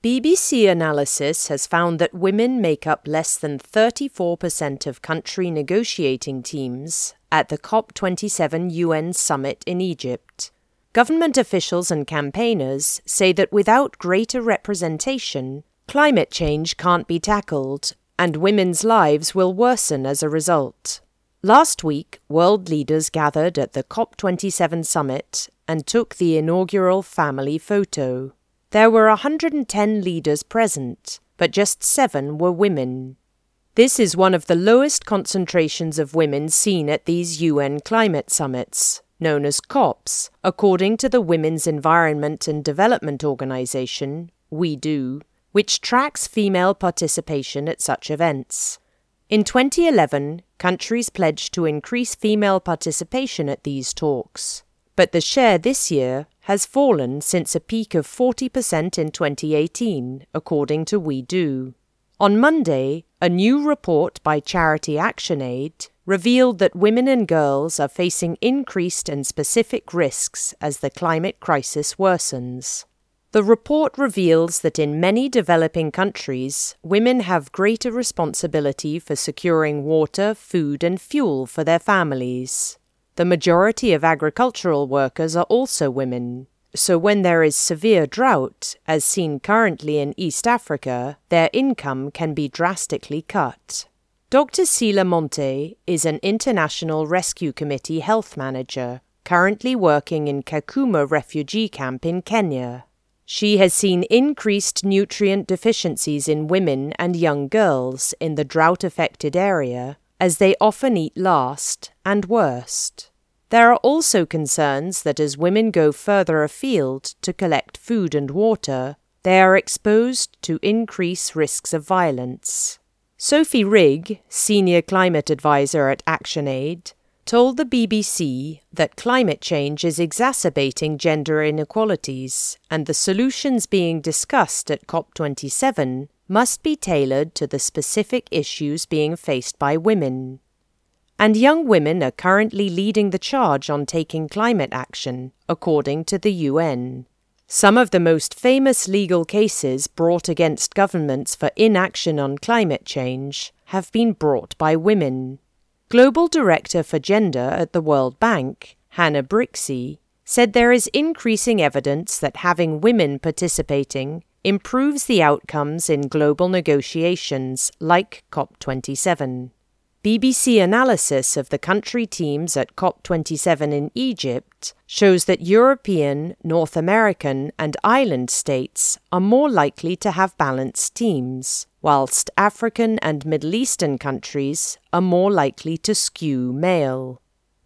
BBC analysis has found that women make up less than 34% of country negotiating teams at the COP27 UN summit in Egypt. Government officials and campaigners say that without greater representation, climate change can't be tackled, and women's lives will worsen as a result. Last week, world leaders gathered at the COP27 summit and took the inaugural family photo. There were 110 leaders present, but just 7 were women. This is one of the lowest concentrations of women seen at these UN climate summits, known as COPs, according to the Women's Environment and Development Organization, WEDO, which tracks female participation at such events. In 2011, countries pledged to increase female participation at these talks, but the share this year has fallen since a peak of 40% in 2018, according to WeDo. On Monday, a new report by charity ActionAid revealed that women and girls are facing increased and specific risks as the climate crisis worsens. The report reveals that in many developing countries, women have greater responsibility for securing water, food, and fuel for their families. The majority of agricultural workers are also women, so when there is severe drought, as seen currently in East Africa, their income can be drastically cut. Dr. Sila Monte is an International Rescue Committee health manager, currently working in Kakuma refugee camp in Kenya. She has seen increased nutrient deficiencies in women and young girls in the drought-affected area, as they often eat last and worst. There are also concerns that as women go further afield to collect food and water, they are exposed to increased risks of violence. Sophie Rigg, senior climate advisor at ActionAid, told the BBC that climate change is exacerbating gender inequalities, and the solutions being discussed at COP27 must be tailored to the specific issues being faced by women. And young women are currently leading the charge on taking climate action, according to the UN. Some of the most famous legal cases brought against governments for inaction on climate change have been brought by women. Global Director for Gender at the World Bank, Hannah Brixey, said there is increasing evidence that having women participating improves the outcomes in global negotiations like COP27. BBC analysis of the country teams at COP27 in Egypt shows that European, North American, and island states are more likely to have balanced teams, whilst African and Middle Eastern countries are more likely to skew male.